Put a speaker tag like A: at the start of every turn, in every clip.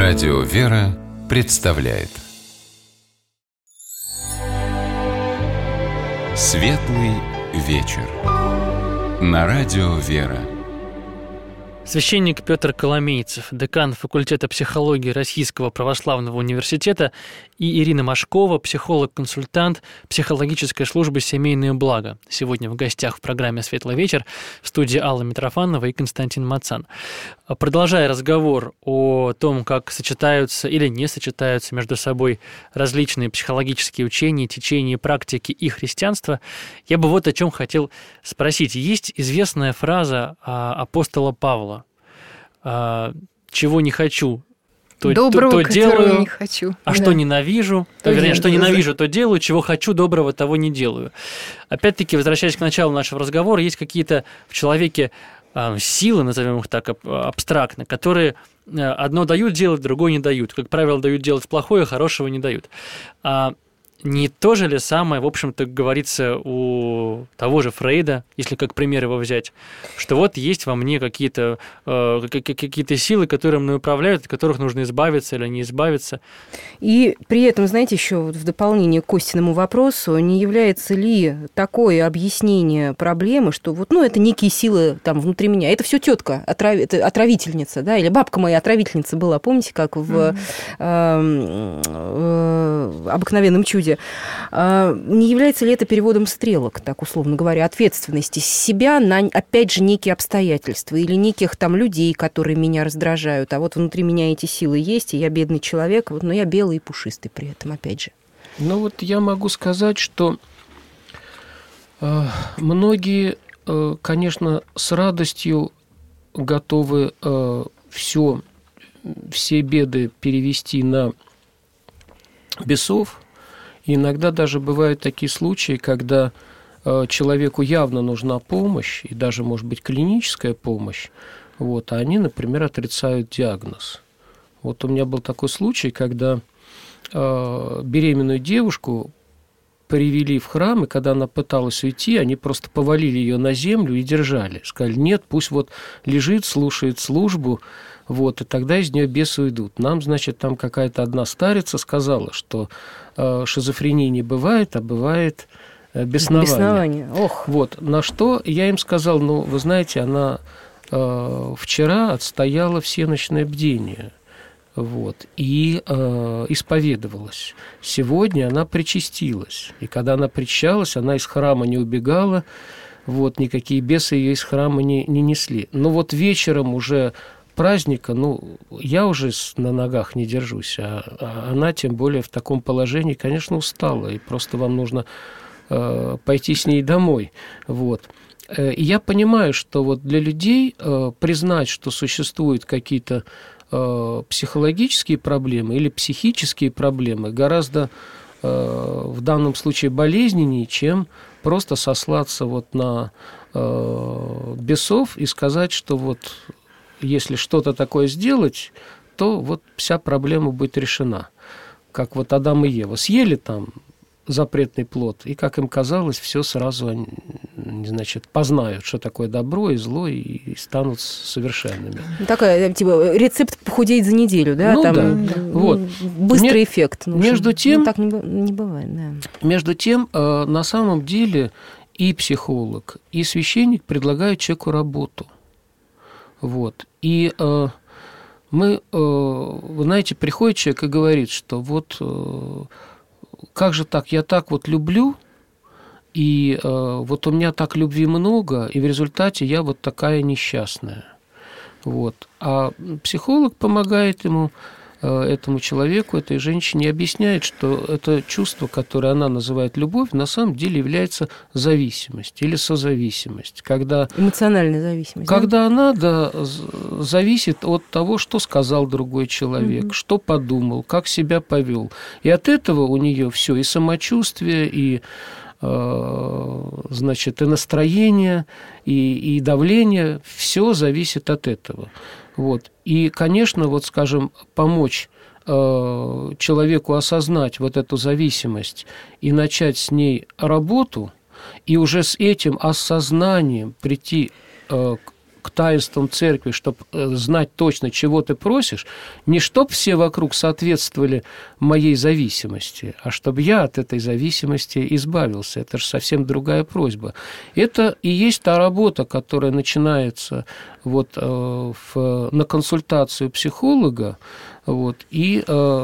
A: Радио «Вера» представляет Светлый вечер на Радио «Вера».
B: Священник Петр Коломейцев, декан факультета психологии Российского православного университета, и Ирина Машкова, психолог-консультант психологической службы «Семейное благо». Сегодня в гостях в программе «Светлый вечер» в студии Алла Митрофанова и Константин Мацан. Продолжая разговор о том, как сочетаются или не сочетаются между собой различные психологические учения, течения, практики и христианство, я бы вот о чем хотел спросить. Есть известная фраза апостола Павла: «Чего не хочу, то делаю,
C: не хочу.
B: Что ненавижу, что ненавижу, то делаю, чего хочу, доброго того не делаю». Опять-таки, возвращаясь к началу нашего разговора, есть какие-то в человеке силы, назовем их так абстрактно, которые одно дают делать, другое не дают. Как правило, дают делать плохое, хорошего не дают. Не то же ли самое, в общем-то, говорится у того же Фрейда, если как пример его взять, что вот есть во мне какие-то силы, которые мной управляют, от которых нужно избавиться или не избавиться.
C: И при этом, знаете, еще в дополнение к Костиному вопросу, не является ли такое объяснение проблемы, что это некие силы там внутри меня, это все тетка, отравительница, да, или бабка моя отравительница была, помните, как в «Обыкновенном чуде». Не является ли это переводом стрелок, так условно говоря, ответственности себя на, опять же, некие обстоятельства или неких там людей, которые меня раздражают, а вот внутри меня эти силы есть, и я бедный человек, но я белый и пушистый при этом, опять же.
D: Я могу сказать, что многие, конечно, с радостью готовы все беды перевести на бесов. И иногда даже бывают такие случаи, когда человеку явно нужна помощь, и даже, может быть, клиническая помощь, а они, например, отрицают диагноз. У меня был такой случай, когда беременную девушку привели в храм, и когда она пыталась уйти, они просто повалили ее на землю и держали. Сказали: нет, пусть лежит, слушает службу, и тогда из нее бесы уйдут. Нам, значит, там какая-то одна старица сказала, что шизофрении не бывает, а бывает беснование.
C: Ох.
D: На что я им сказал: вы знаете, она вчера отстояла всеночное бдение, и исповедовалась. Сегодня она причастилась. И когда она причащалась, она из храма не убегала, никакие бесы ее из храма не несли. Но вечером уже праздника, я уже на ногах не держусь, а она тем более в таком положении, конечно, устала, и просто вам нужно пойти с ней домой. И я понимаю, что для людей признать, что существуют какие-то психологические проблемы или психические проблемы, гораздо в данном случае болезненнее, чем просто сослаться на бесов и сказать, что если что-то такое сделать, то вся проблема будет решена. Как Адам и Ева съели там запретный плод, и, как им казалось, все сразу, познают, что такое добро и зло, и станут совершенными.
C: Такая, рецепт похудеть за неделю, да? Быстрый эффект.
D: Между тем...
C: так не бывает, да.
D: Между тем, на самом деле, и психолог, и священник предлагают человеку работу. И мы, вы знаете, приходит человек и говорит, что как же так, я так люблю, и у меня так любви много, и в результате я такая несчастная. А психолог помогает этому человеку, этой женщине, объясняет, что это чувство, которое она называет любовь, на самом деле является зависимость или созависимость.
C: Эмоциональная зависимость.
D: Когда она зависит от того, что сказал другой человек, что подумал, как себя повел. И от этого у нее все, и самочувствие, и и настроение, и давление, все зависит от этого. И, конечно, скажем, помочь человеку осознать эту зависимость и начать с ней работу, и уже с этим осознанием прийти к таинствам церкви, чтобы знать точно, чего ты просишь, не чтобы все вокруг соответствовали моей зависимости, а чтобы я от этой зависимости избавился. Это же совсем другая просьба. Это и есть та работа, которая начинается вот, на консультацию психолога, вот, и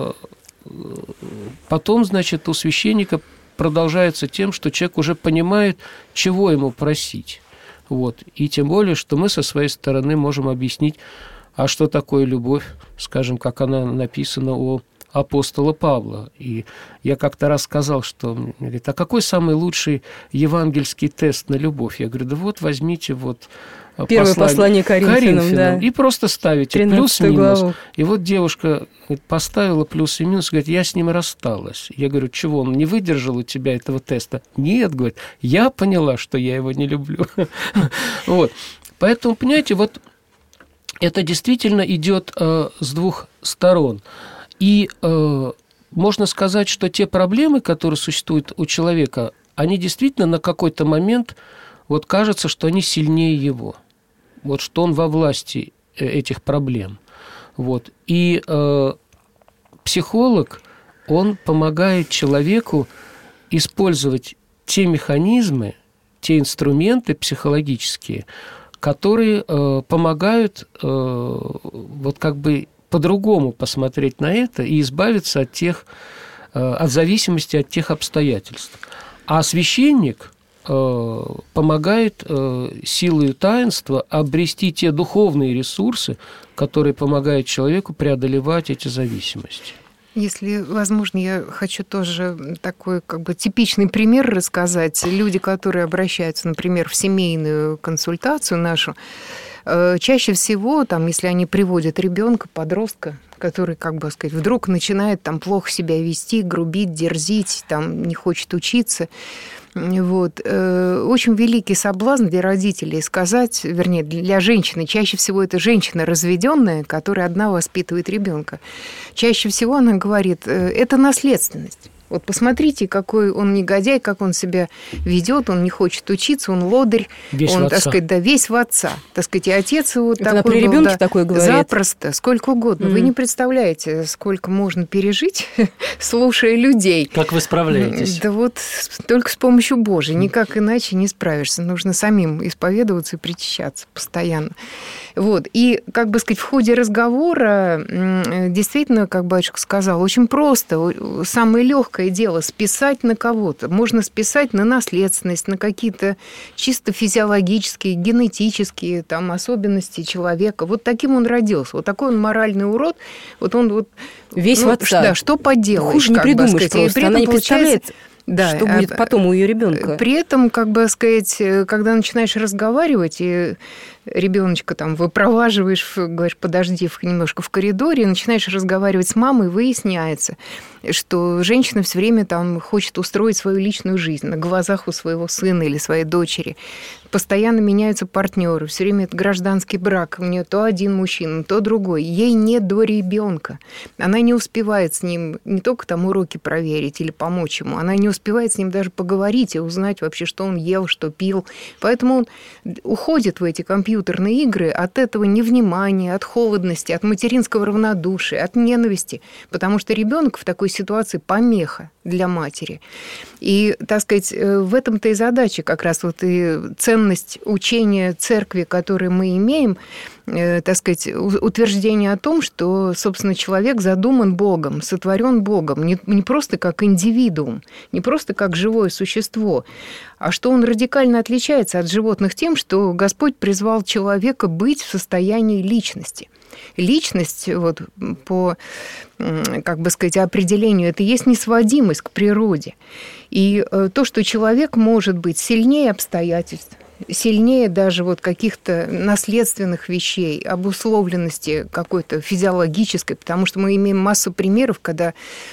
D: потом, значит, у священника продолжается тем, что человек уже понимает, чего ему просить. Вот. И тем более, что мы со своей стороны можем объяснить, а что такое любовь, скажем, как она написана у апостола Павла. И я как-то раз сказал, что, говорит, а какой самый лучший евангельский тест на любовь? Я говорю, да вот возьмите вот
C: Первое послание Коринфянам, да.
D: И просто ставите плюс-минус. И вот девушка поставила плюс и минус, говорит, я с ним рассталась. Я говорю, чего, он не выдержал у тебя этого теста? Нет, говорит, я поняла, что я его не люблю. Вот. Поэтому, понимаете, вот это действительно идет с двух сторон. И можно сказать, что те проблемы, которые существуют у человека, они действительно на какой-то момент, вот кажется, что они сильнее его. Вот что он во власти этих проблем. Вот. И психолог, он помогает человеку использовать те механизмы, те инструменты психологические, которые помогают вот как бы по-другому посмотреть на это и избавиться от зависимости от тех обстоятельств. А священник помогает силой таинства обрести те духовные ресурсы, которые помогают человеку преодолевать эти зависимости.
E: Если возможно, я хочу тоже такой как бы типичный пример рассказать. Люди, которые обращаются, например, в семейную консультацию нашу, чаще всего, там, если они приводят ребенка, подростка, который, как бы сказать, вдруг начинает там плохо себя вести, грубить, дерзить, там, не хочет учиться, вот. Очень великий соблазн для родителей сказать, вернее, для женщины, чаще всего это женщина разведенная, которая одна воспитывает ребенка. Чаще всего она говорит, это наследственность. Вот посмотрите, какой он негодяй, как он себя ведет, он не хочет учиться, он лодырь,
D: весь
E: он,
D: в отца.
E: Так сказать, да, весь в отца. Так сказать, и отец его
C: это
E: такой
C: при
E: был,
C: ребенке
E: да,
C: такое говорит?
E: Запросто, сколько угодно. Вы не представляете, сколько можно пережить, слушая людей.
B: Как вы справляетесь?
E: Да вот только с помощью Божией, никак иначе не справишься. Нужно самим исповедоваться и причащаться постоянно. Вот. И, как бы сказать, в ходе разговора действительно, как батюшка сказал, очень просто, самое легкое дело списать на кого-то. Можно списать на наследственность, на какие-то чисто физиологические, генетические там, особенности человека. Вот таким он родился, вот такой он моральный урод, вот он вот...
C: Весь в отца.
E: Да, что поделаешь.
C: Хуже не придумаешь просто, она не представляет...
E: Да,
C: что будет потом у ее ребенка.
E: При этом, как бы сказать, когда начинаешь разговаривать, и ребеночка там выпроваживаешь, говоришь, подожди немножко в коридоре, начинаешь разговаривать с мамой, выясняется, что женщина все время там хочет устроить свою личную жизнь на глазах у своего сына или своей дочери. Постоянно меняются партнеры, все время это гражданский брак, у нее то один мужчина, то другой. Ей не до ребенка. Она не успевает с ним не только там уроки проверить или помочь ему, она не успевает с ним даже поговорить и узнать вообще, что он ел, что пил. Поэтому он уходит в эти компьютерные игры от этого невнимания, от холодности, от материнского равнодушия, от ненависти, потому что ребенок в такой ситуации помеха для матери. И, так сказать, в этом-то и задача как раз вот и ценность учения церкви, которое мы имеем, так сказать, утверждение о том, что, собственно, человек задуман Богом, сотворен Богом, не просто как индивидуум, не просто как живое существо, а что он радикально отличается от животных тем, что Господь призвал человека быть в состоянии личности. Личность, вот, по, как бы сказать, определению, это есть несводимость к природе. И то, что человек может быть сильнее обстоятельств, сильнее даже вот каких-то наследственных вещей, обусловленности какой-то физиологической, потому что мы имеем массу примеров, когда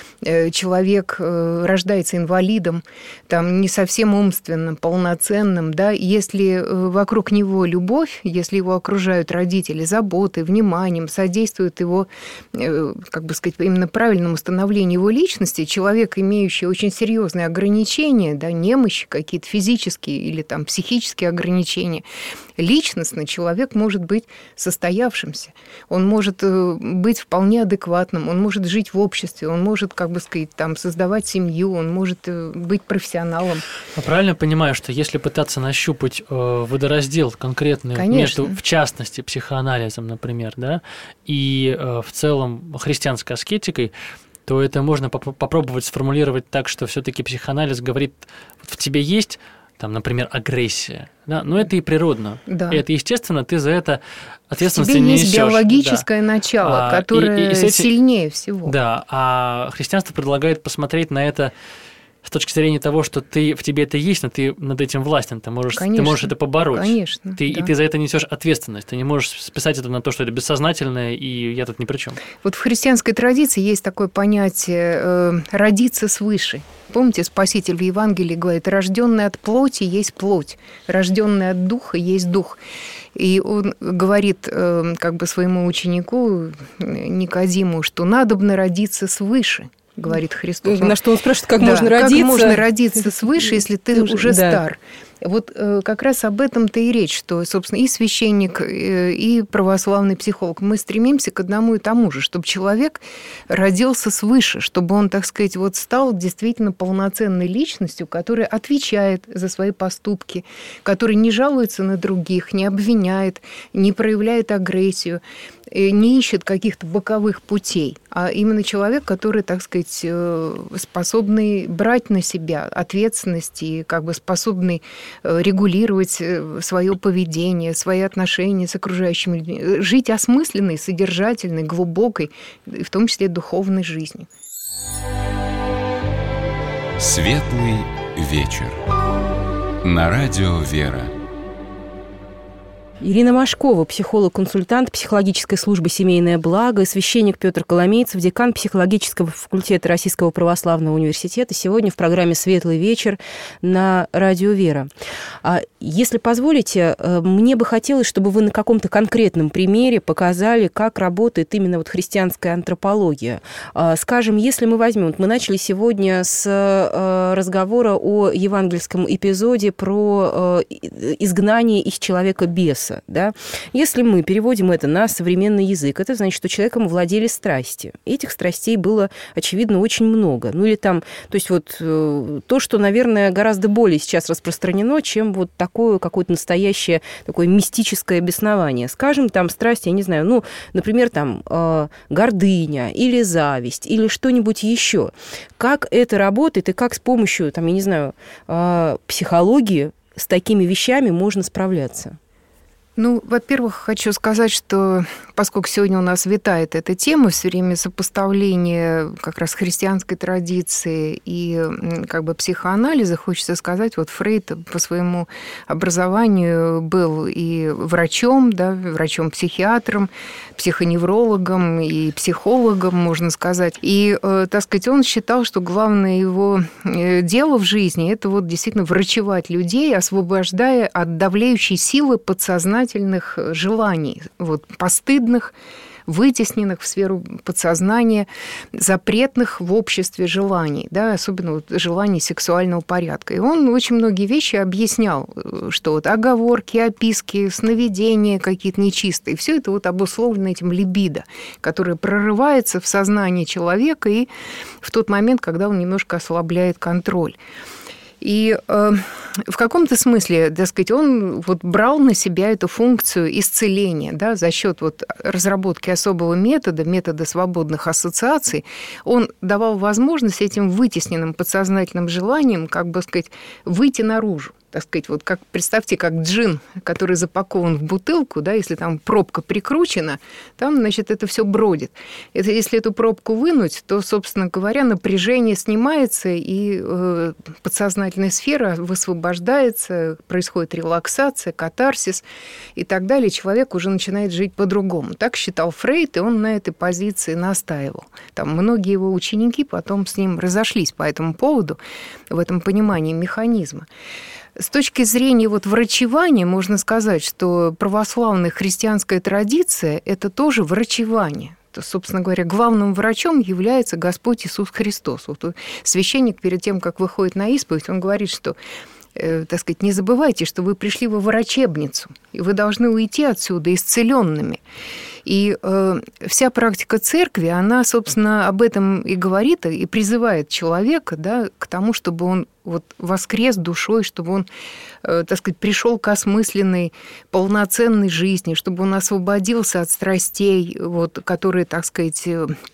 E: человек рождается инвалидом, там, не совсем умственным, полноценным, да, если вокруг него любовь, если его окружают родители заботой, вниманием, содействуют его, как бы сказать, именно правильному становлению его личности, человек, имеющий очень серьезные ограничения, да, немощи какие-то физические или там психические ограничения, личностно человек может быть состоявшимся, он может быть вполне адекватным, он может жить в обществе, он может, как бы сказать, там, создавать семью, он может быть профессионалом.
B: Я правильно понимаю, что если пытаться нащупать водораздел конкретный между, в частности, психоанализом, например, да, и в целом христианской аскетикой, то это можно попробовать сформулировать так, что все-таки психоанализ говорит, вот в тебе есть, там, например, агрессия, да, но это и природно,
E: да.
B: И это естественно, ты за это ответственности
E: в
B: не
E: тебе
B: несёшь.
E: есть биологическое начало, которое и сильнее всего.
B: Да, а христианство предлагает посмотреть на это с точки зрения того, что в тебе это есть, но ты над этим властен, ты можешь это побороть.
E: Конечно.
B: И ты за это несешь ответственность. Ты не можешь списать это на то, что это бессознательное, и я тут ни при чем.
E: Вот в христианской традиции есть такое понятие «родиться свыше». Помните, Спаситель в Евангелии говорит: рожденный от плоти есть плоть, рожденный от духа есть дух. И он говорит как бы своему ученику Никодиму, что надобно родиться свыше. Говорит Христос.
C: На что он спрашивает, как можно родиться?
E: Как можно родиться свыше, если ты уже стар? Вот как раз об этом-то и речь, что, собственно, и священник, и православный психолог, мы стремимся к одному и тому же, чтобы человек родился свыше, чтобы он, так сказать, вот стал действительно полноценной личностью, которая отвечает за свои поступки, которая не жалуется на других, не обвиняет, не проявляет агрессию, не ищет каких-то боковых путей, а именно человек, который, так сказать, способный брать на себя ответственность и как бы способный регулировать свое поведение, свои отношения с окружающими людьми, жить осмысленной, содержательной, глубокой, в том числе духовной жизнью.
A: Светлый вечер. На радио «Вера».
C: Ирина Машкова, психолог-консультант психологической службы «Семейное благо», и священник Петр Коломейцев, декан психологического факультета Российского православного университета. Сегодня в программе «Светлый вечер» на радио «Вера». Если позволите, мне бы хотелось, чтобы вы на каком-то конкретном примере показали, как работает именно вот христианская антропология. Скажем, если мы возьмем, мы начали сегодня с разговора о евангельском эпизоде про изгнание из человека беса. Да? Если мы переводим это на современный язык, это значит, что человеком владели страсти. Этих страстей было, очевидно, очень много. Ну или там, то есть вот то, что, наверное, гораздо более сейчас распространено, чем вот такое какое-то настоящее такое мистическое беснование. Скажем, там страсть, я не знаю, ну, например, там гордыня или зависть или что-нибудь еще. Как это работает и как с помощью, там, я не знаю, психологии с такими вещами можно справляться?
E: Ну, во-первых, хочу сказать, что поскольку сегодня у нас витает эта тема, все время сопоставления как раз христианской традиции и как бы психоанализа, хочется сказать, вот Фрейд по своему образованию был и врачом, да, врачом-психиатром, психоневрологом и психологом, можно сказать. И, так сказать, он считал, что главное его дело в жизни – это вот действительно врачевать людей, освобождая от давлеющей силы подсознательных желаний, вот, постыдных, вытесненных в сферу подсознания, запретных в обществе желаний, да, особенно вот желаний сексуального порядка. И он очень многие вещи объяснял, что вот оговорки, описки, сновидения какие-то нечистые, все это вот обусловлено этим либидо, которое прорывается в сознание человека и в тот момент, когда он немножко ослабляет контроль. И в каком-то смысле, так сказать, он вот брал на себя эту функцию исцеления, да, за счет вот разработки особого метода свободных ассоциаций. Он давал возможность этим вытесненным подсознательным желаниям, как бы сказать, выйти наружу. Так сказать, вот как, представьте, как джин, который запакован в бутылку, да, если там пробка прикручена, там, значит, это все бродит. Это, если эту пробку вынуть, то, собственно говоря, напряжение снимается, и подсознательная сфера высвобождается, происходит релаксация, катарсис и так далее. Человек уже начинает жить по-другому. Так считал Фрейд, и он на этой позиции настаивал. Там многие его ученики потом с ним разошлись по этому поводу, в этом понимании механизма. С точки зрения вот врачевания можно сказать, что православная христианская традиция – это тоже врачевание. То, собственно говоря, главным врачом является Господь Иисус Христос. Вот священник перед тем, как выходит на исповедь, он говорит, что так сказать, не забывайте, что вы пришли во врачебницу, и вы должны уйти отсюда исцеленными. И вся практика церкви, она, собственно, об этом и говорит, и призывает человека, да, к тому, чтобы он вот воскрес душой, чтобы он, так сказать, пришел к осмысленной, полноценной жизни, чтобы он освободился от страстей, вот, которые, так сказать,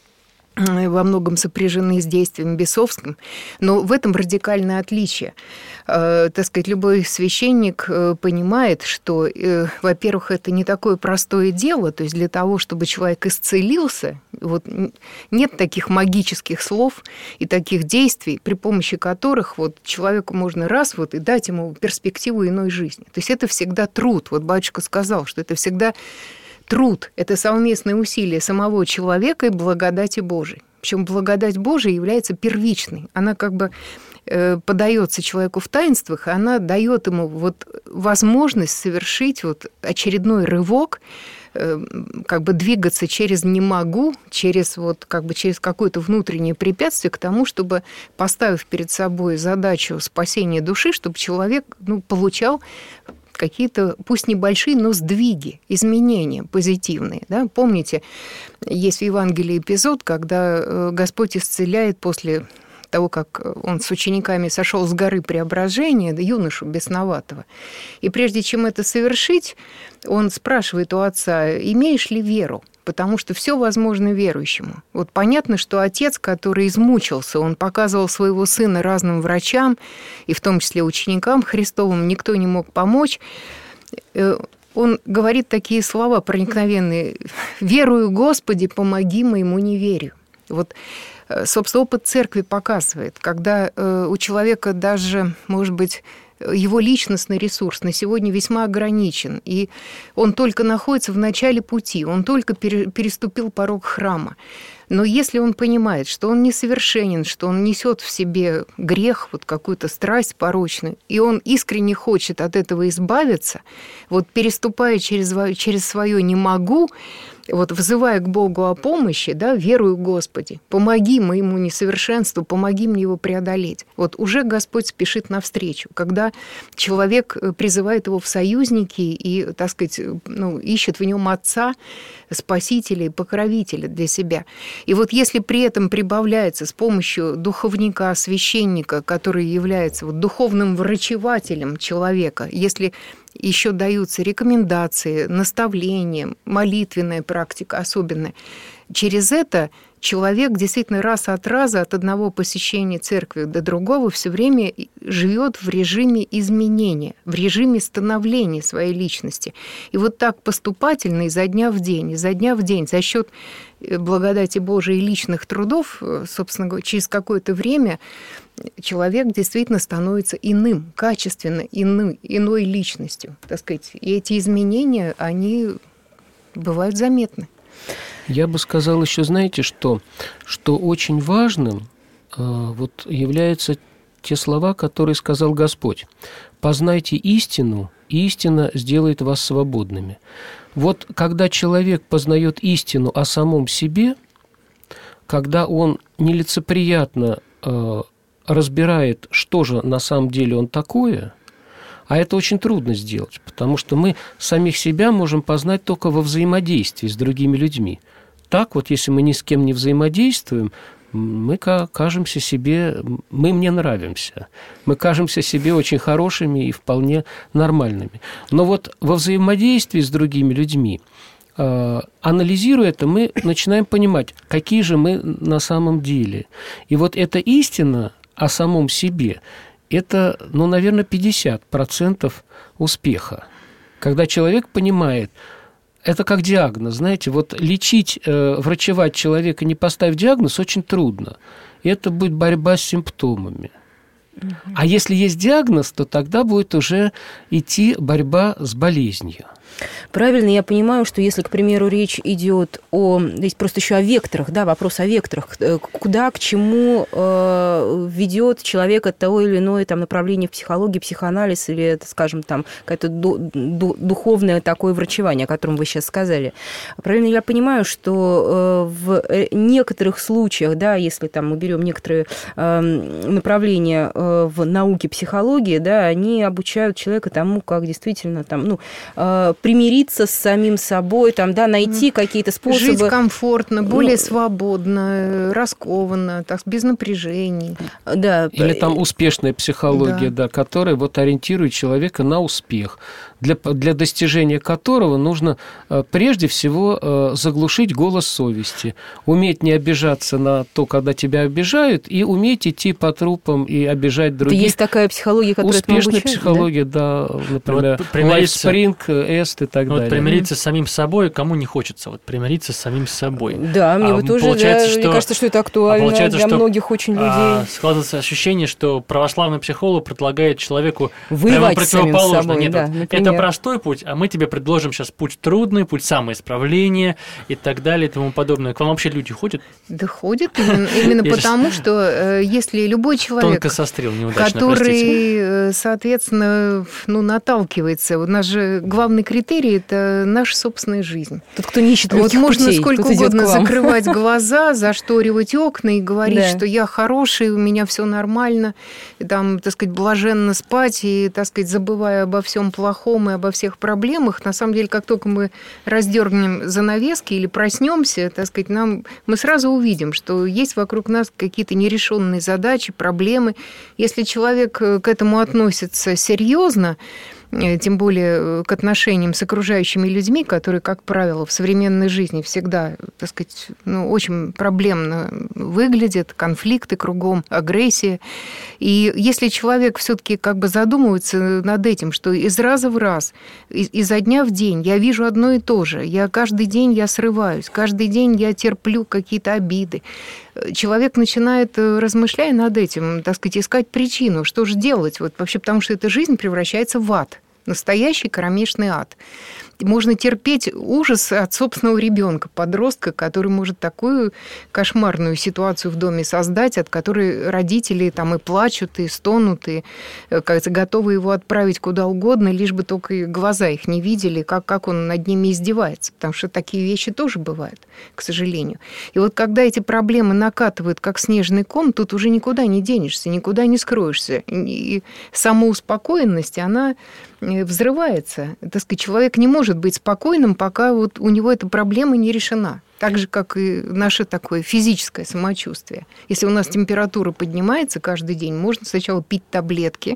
E: во многом сопряжены с действием бесовским, но в этом радикальное отличие. Так сказать, любой священник понимает, что, во-первых, это не такое простое дело, то есть для того, чтобы человек исцелился, вот нет таких магических слов и таких действий, при помощи которых вот человеку можно раз вот и дать ему перспективу иной жизни. То есть это всегда труд. Вот батюшка сказал, что это всегда труд – это совместное усилие самого человека и благодати Божией. Причем благодать Божия является первичной. Она как бы подается человеку в таинствах, и она дает ему вот возможность совершить вот очередной рывок, как бы двигаться через «не могу», через, вот, как бы через какое-то внутреннее препятствие к тому, чтобы, поставив перед собой задачу спасения души, чтобы человек получал какие-то, пусть небольшие, но сдвиги, изменения позитивные. Да? Помните, есть в Евангелии эпизод, когда Господь исцеляет после того, как он с учениками сошел с горы Преображения, юношу бесноватого. И прежде чем это совершить, он спрашивает у отца: имеешь ли веру? Потому что все возможно верующему. Вот понятно, что отец, который измучился, он показывал своего сына разным врачам, и в том числе ученикам Христовым, никто не мог помочь. Он говорит такие слова проникновенные: «Верую, Господи, помоги моему неверию». Вот, собственно, опыт церкви показывает, когда у человека даже, может быть, его личностный ресурс на сегодня весьма ограничен, и он только находится в начале пути, он только переступил порог храма. Но если он понимает, что он несовершенен, что он несет в себе грех, вот какую-то страсть порочную, и он искренне хочет от этого избавиться, вот переступая через свое «не могу», вот взывая к Богу о помощи, да, верую, Господи, помоги моему несовершенству, помоги мне его преодолеть. Вот уже Господь спешит навстречу, когда человек призывает его в союзники и, так сказать, ищет в нем отца, спасителя и покровителя для себя. И вот если при этом прибавляется с помощью духовника, священника, который является вот духовным врачевателем человека, если еще даются рекомендации, наставления, молитвенная практика особенная, через это человек действительно раз от раза, от одного посещения церкви до другого, все время живет в режиме изменения, в режиме становления своей личности. И вот так поступательно изо дня в день, за счет благодати Божией и личных трудов, собственно говоря, через какое-то время человек действительно становится иным, качественно иной личностью, так сказать. И эти изменения, они бывают заметны.
D: Я бы сказал еще, знаете, что очень важным вот являются те слова, которые сказал Господь. «Познайте истину, и истина сделает вас свободными». Вот когда человек познает истину о самом себе, когда он нелицеприятно разбирает, что же на самом деле он такое, а это очень трудно сделать, потому что мы самих себя можем познать только во взаимодействии с другими людьми. Так вот, если мы ни с кем не взаимодействуем, мы кажемся себе, мы мне нравимся, мы кажемся себе очень хорошими и вполне нормальными. Но вот во взаимодействии с другими людьми, анализируя это, мы начинаем понимать, какие же мы на самом деле. И вот эта истина о самом себе, это, наверное, 50% успеха. Когда человек понимает, это как диагноз, знаете, вот лечить, врачевать человека, не поставив диагноз, очень трудно. Это будет борьба с симптомами. А если есть диагноз, то тогда будет уже идти борьба с болезнью.
C: Правильно я понимаю, что если, к примеру, речь идет здесь просто еще о векторах, да, вопрос о векторах, куда, к чему ведет человека того или иное там направление в психологии, психоанализ или, скажем, там какое-то духовное такое врачевание, о котором вы сейчас сказали. Правильно я понимаю, что в некоторых случаях, да, если там мы берем некоторые направления в науке психологии, да, они обучают человека тому, как действительно там, примириться с самим собой, там, да, найти какие-то способы.
E: Жить комфортно, более свободно, раскованно, так, без напряжений.
C: Да.
D: Или там успешная психология, да, которая вот ориентирует человека на успех, для достижения которого нужно прежде всего заглушить голос совести, уметь не обижаться на то, когда тебя обижают, и уметь идти по трупам и обижать других.
C: Есть такая психология, которая этому обучает?
D: Успешная психология, да, например, Лайфспринг, Эст и так далее.
B: Примириться с самим собой кому не хочется, вот примириться с самим собой.
C: Да, мне вот тоже, мне кажется, что это актуально для многих очень людей.
B: Складывается ощущение, что православный психолог предлагает человеку
C: воевать
B: противоположно.
C: с самим собой.
B: Нет,
C: да,
B: это простой путь, а мы тебе предложим сейчас путь трудный, путь самоисправления и так далее и тому подобное. К вам вообще люди ходят?
E: Да ходят именно потому, что если любой человек,
B: тонко сострел, неудачно,
E: который, соответственно, наталкивается, у нас же главный критерий – это наша собственная жизнь.
C: Тут кто не ищет легких
E: можно
C: путей,
E: сколько угодно закрывать глаза, зашторивать окна и говорить, что я хороший, у меня все нормально, там, так сказать, блаженно спать и, так сказать, забывая обо всем плохом и обо всех проблемах. На самом деле, как только мы раздернем занавески или проснемся, так сказать, мы сразу увидим, что есть вокруг нас какие-то нерешенные задачи, проблемы. Если человек к этому относится серьезно, тем более к отношениям с окружающими людьми, которые, как правило, в современной жизни всегда, так сказать, очень проблемно выглядят, конфликты кругом, агрессия. И если человек все-таки как бы задумывается над этим, что из раза в раз, изо дня в день я вижу одно и то же, каждый день я срываюсь, каждый день я терплю какие-то обиды, человек начинает, размышляя над этим, так сказать, искать причину, что же делать, вот вообще, потому что эта жизнь превращается в ад. Настоящий кромешный ад. Можно терпеть ужас от собственного ребенка, подростка, который может такую кошмарную ситуацию в доме создать, от которой родители там и плачут, и стонут, и готовы его отправить куда угодно, лишь бы только глаза их не видели, как он над ними издевается. Потому что такие вещи тоже бывают, к сожалению. И вот когда эти проблемы накатывают, как снежный ком, тут уже никуда не денешься, никуда не скроешься. И самоуспокоенность, она взрывается. Так сказать, человек не может быть спокойным, пока вот у него эта проблема не решена. Так же, как и наше такое физическое самочувствие. Если у нас температура поднимается каждый день, можно сначала пить таблетки,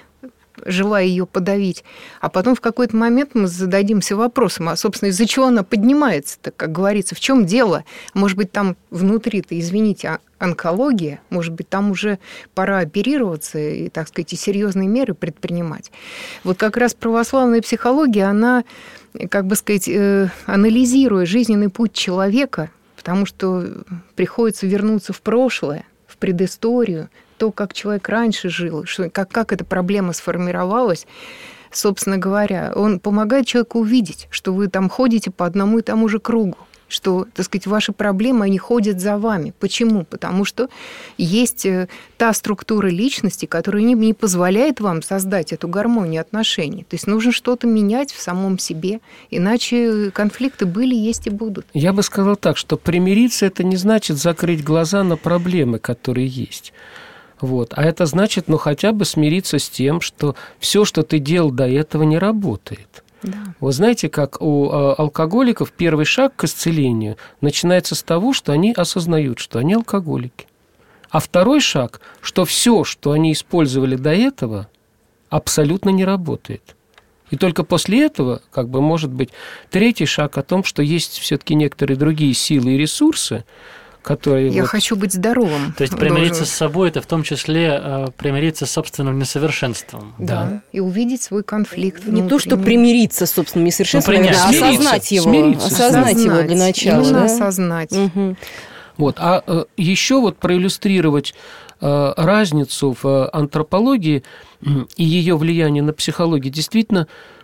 E: желая ее подавить, а потом в какой-то момент мы зададимся вопросом, а, собственно, из-за чего она поднимается-то, как говорится, в чем дело? Может быть, там внутри-то, извините, онкология, может быть, там уже пора оперироваться и, так сказать, и серьезные меры предпринимать. Вот как раз православная психология, она, как бы сказать, анализируя жизненный путь человека, потому что приходится вернуться в прошлое, в предысторию, то, как человек раньше жил, как эта проблема сформировалась, собственно говоря, он помогает человеку увидеть, что вы там ходите по одному и тому же кругу, что, так сказать, ваши проблемы, они ходят за вами. Почему? Потому что есть та структура личности, которая не позволяет вам создать эту гармонию отношений. То есть нужно что-то менять в самом себе, иначе конфликты были, есть и будут.
D: Я бы сказал так, что примириться – это не значит закрыть глаза на проблемы, которые есть. Вот. А это значит, хотя бы смириться с тем, что все, что ты делал до этого, не работает. Да. Вы знаете, как у алкоголиков первый шаг к исцелению начинается с того, что они осознают, что они алкоголики. А второй шаг, что все, что они использовали до этого, абсолютно не работает. И только после этого, может быть, третий шаг о том, что есть все-таки некоторые другие силы и ресурсы, которые...
E: Я хочу быть здоровым.
B: То есть примириться с собой – это в том числе примириться с собственным несовершенством.
E: Да. И увидеть свой конфликт внутренний.
C: Не то, что примириться с собственным несовершенством, а осознать его. Осознать его для начала.
E: Именно осознать.
C: Угу.
D: Вот. А еще проиллюстрировать разницу в антропологии и ее влияние на психологию. Действительно,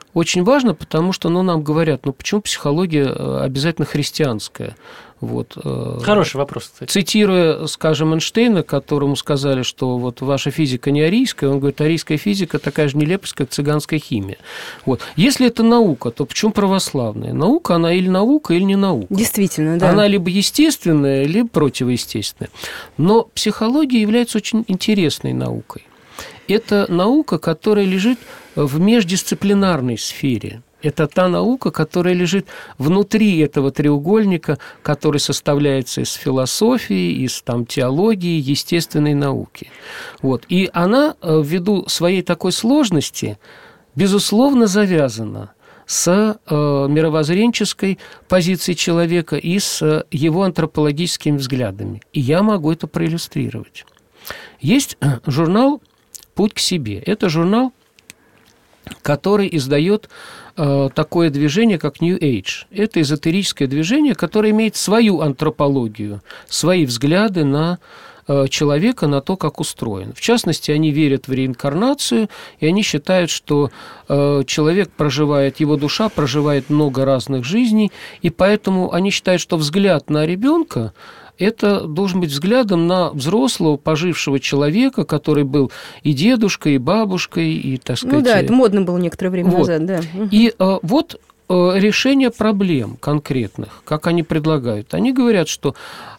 D: очень важно, потому что, нам говорят, почему психология обязательно христианская?
B: Хороший вопрос, кстати.
D: Цитируя, скажем, Эйнштейна, которому сказали, что ваша физика не арийская, он говорит, арийская физика такая же нелепость, как цыганская химия. Если это наука, то почему православная? Наука, она или наука, или не наука.
C: Действительно, да.
D: Она либо естественная, либо противоестественная. Но психология является очень интересной наукой. Это наука, которая лежит в междисциплинарной сфере. Это та наука, которая лежит внутри этого треугольника, который составляется из философии, из теологии, естественной науки. И она, ввиду своей такой сложности, безусловно, завязана с мировоззренческой позицией человека и с его антропологическими взглядами. И я могу это проиллюстрировать. Есть журнал «Путь к себе». Это журнал, который издает такое движение, как New Age. Это эзотерическое движение, которое имеет свою антропологию, свои взгляды на человека, на то, как устроен. В частности, они верят в реинкарнацию, и они считают, что человек проживает, его душа проживает много разных жизней, и поэтому они считают, что взгляд на ребенка это должен быть взглядом на взрослого, пожившего человека, который был и дедушкой, и бабушкой, и, так сказать...
C: это модно было некоторое время назад, да.
D: И решение проблем конкретных, как они предлагают. Они говорят, что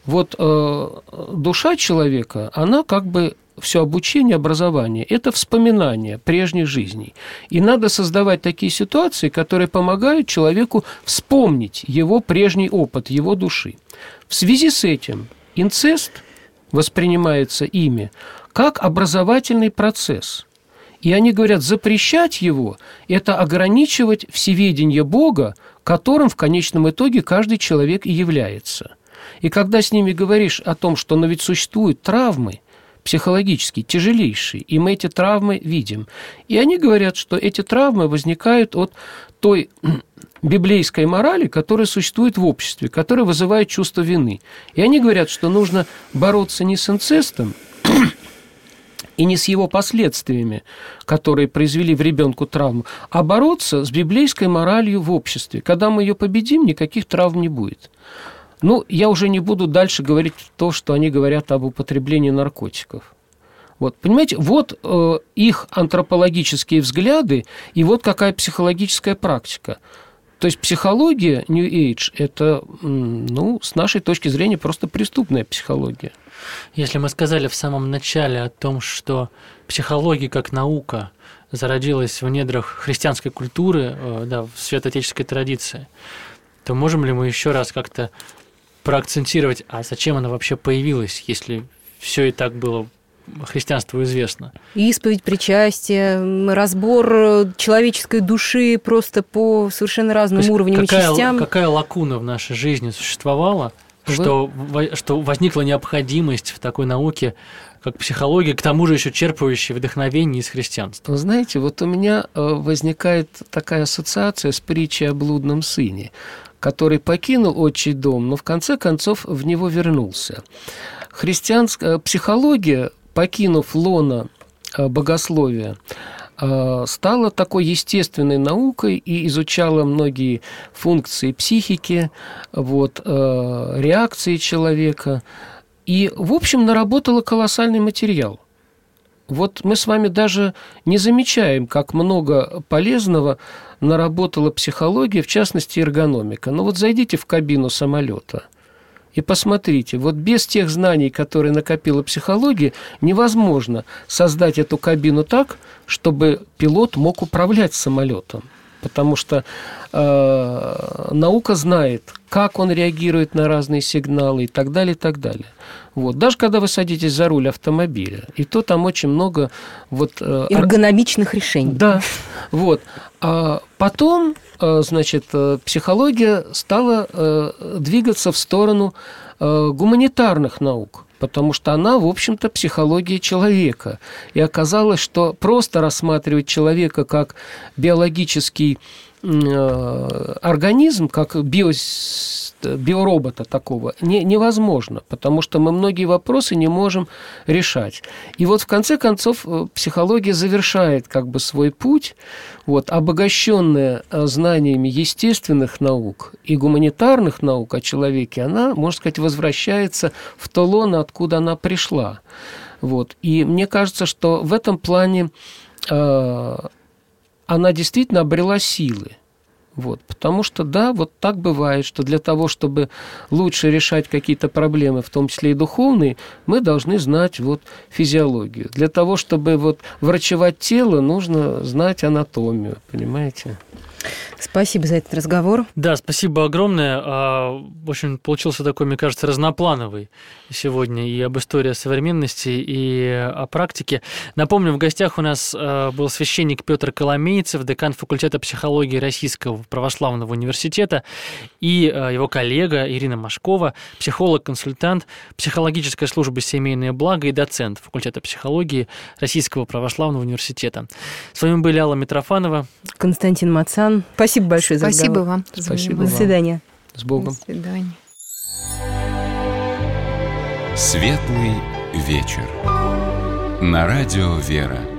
D: душа человека, она все обучение, образование – это вспоминание прежних жизней. И надо создавать такие ситуации, которые помогают человеку вспомнить его прежний опыт, его души. В связи с этим инцест воспринимается ими как образовательный процесс. И они говорят, запрещать его – это ограничивать всеведение Бога, которым в конечном итоге каждый человек и является. И когда с ними говоришь о том, что ведь существуют травмы, психологически тяжелейшие, и мы эти травмы видим. И они говорят, что эти травмы возникают от той библейской морали, которая существует в обществе, которая вызывает чувство вины. И они говорят, что нужно бороться не с инцестом и не с его последствиями, которые произвели в ребенку травму, а бороться с библейской моралью в обществе. Когда мы ее победим, никаких травм не будет. Я уже не буду дальше говорить то, что они говорят об употреблении наркотиков. Понимаете, их антропологические взгляды, и какая психологическая практика. То есть психология New Age – это, с нашей точки зрения, просто преступная психология.
B: Если мы сказали в самом начале о том, что психология как наука зародилась в недрах христианской культуры, в святоотеческой традиции, то можем ли мы еще раз как-то проакцентировать, а зачем она вообще появилась, если все и так было христианству известно?
C: Исповедь, причастие, разбор человеческой души просто по совершенно разным уровням и частям.
B: Какая лакуна в нашей жизни существовала, что возникла необходимость в такой науке, как психология, к тому же еще черпающей вдохновение из христианства?
D: Вы знаете, у меня возникает такая ассоциация с притчей о блудном сыне, который покинул отчий дом, но в конце концов в него вернулся. Христианская психология, покинув лоно богословия, стала такой естественной наукой и изучала многие функции психики, реакции человека. И, в общем, наработала колоссальный материал. Мы с вами даже не замечаем, как много полезного наработала психология, в частности, эргономика. Зайдите в кабину самолета и посмотрите, без тех знаний, которые накопила психология, невозможно создать эту кабину так, чтобы пилот мог управлять самолетом. Потому что наука знает, как он реагирует на разные сигналы и так далее, и так далее. Даже когда вы садитесь за руль автомобиля, и то там очень много
C: эргономичных решений.
D: Да. А потом, психология стала двигаться в сторону гуманитарных наук, потому что она, в общем-то, психология человека. И оказалось, что просто рассматривать человека как биологический организм, как биоробота такого невозможно, потому что мы многие вопросы не можем решать. И вот в конце концов психология завершает как бы свой путь, вот, обогащенная знаниями естественных наук и гуманитарных наук о человеке, она, можно сказать, возвращается в то лоно, откуда она пришла. Вот. И мне кажется, что в этом плане она действительно обрела силы. Вот, потому что, да, вот так бывает, что для того, чтобы лучше решать какие-то проблемы, в том числе и духовные, мы должны знать вот физиологию. Для того, чтобы вот врачевать тело, нужно знать анатомию, понимаете?
C: Спасибо за этот разговор.
B: Да, спасибо огромное. В общем, получился такой, мне кажется, разноплановый сегодня и об истории современности, и о практике. Напомню, в гостях у нас был священник Петр Коломейцев, декан факультета психологии Российского православного университета, и его коллега Ирина Машкова, психолог-консультант психологической службы «Семейное благо» и доцент факультета психологии Российского православного университета. С вами были Алла Митрофанова,
C: Константин Мацан. Спасибо большое за разговор.
E: Спасибо вам.
D: Спасибо
C: До свидания.
D: С Богом.
E: До свидания.
A: Светлый вечер. На радио «Вера».